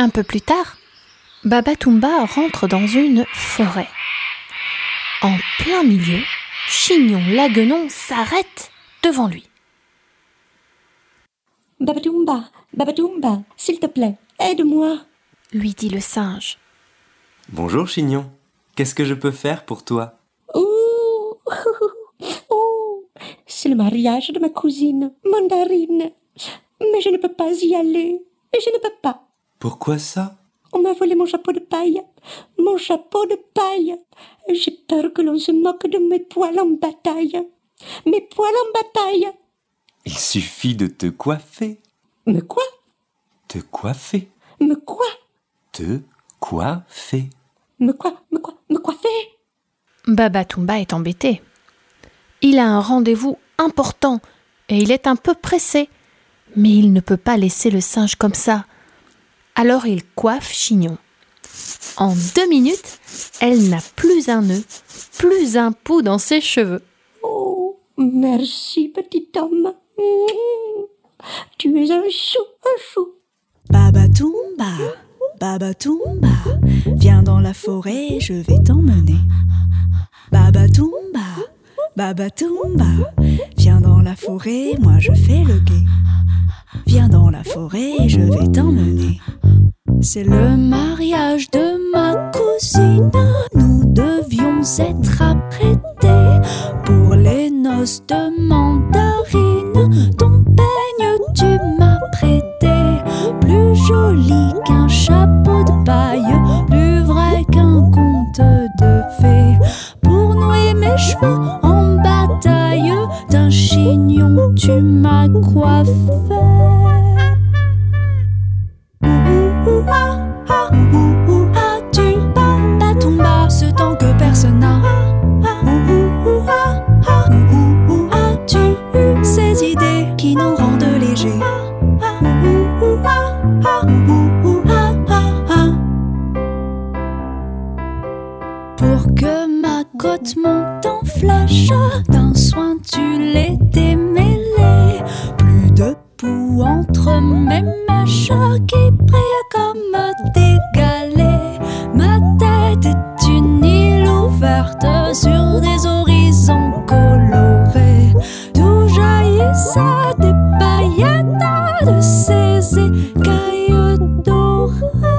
Un peu plus tard, Baba-Toumba rentre dans une forêt. En plein milieu, Chignon Laguenon s'arrête devant lui. Baba-Toumba, Baba-Toumba, s'il te plaît, aide-moi, lui dit le singe. Bonjour Chignon, qu'est-ce que je peux faire pour toi? Oh, oh, c'est le mariage de ma cousine, Mandarine. Mais je ne peux pas y aller, je ne peux pas. Pourquoi ça? On m'a volé mon chapeau de paille, mon chapeau de paille. J'ai peur que l'on se moque de mes poils en bataille. Mes poils en bataille. Il suffit de te coiffer. Me quoi? Te coiffer. Me quoi? Te coiffer. Me coiffer? Baba-Toumba est embêté. Il a un rendez-vous important et il est un peu pressé. Mais il ne peut pas laisser le singe comme ça. Alors il coiffe Chignon. En 2 minutes, elle n'a plus un nœud, plus un pou dans ses cheveux. Oh, merci petit homme. Tu es un chou. Baba-Toumba, Baba-Toumba, viens dans la forêt, je vais t'emmener. Baba-Toumba, Baba-Toumba, viens dans la forêt, moi je fais le guet. Viens dans la forêt, je vais t'emmener. C'est le mariage de ma cousine. Nous devions être apprêtés pour les noces de Mandarine. Ton peigne tu m'as prêté, plus joli qu'un chapeau de paille, plus vrai qu'un conte de fées. Pour nouer mes cheveux en bataille, d'un chignon tu m'as coiffé. As-tu Baba-Toumba ce temps que personne n'a? As-tu eu ces idées qui nous rendent légers? Pour que ma côte monte en flèche, d'un soin tu l'es démêlé. Plus de poux entre mes mèches qui brillent comme des galets. Ma tête est une île ouverte sur des horizons colorés, d'où jaillissent des paillettes de ces écailles dorées.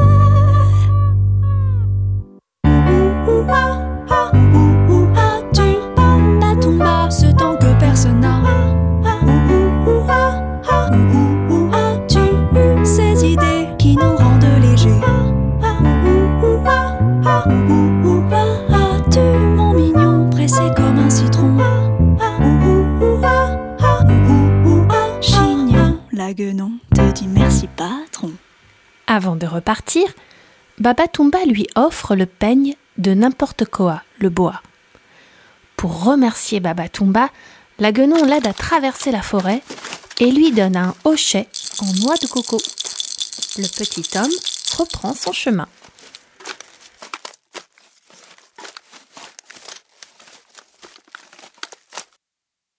As-tu Baba-Toumba ce temps que personne n'a? As-tu eu ces idées qui nous rendent légers? As-tu mon mignon pressé comme un citron? Chignon Laguenon te dit merci patron. Avant de repartir, Baba-Toumba lui offre le peigne de n'importe quoi, le boa. Pour remercier Baba-Toumba, Laguenon l'aide à traverser la forêt et lui donne un hochet en noix de coco. Le petit homme reprend son chemin.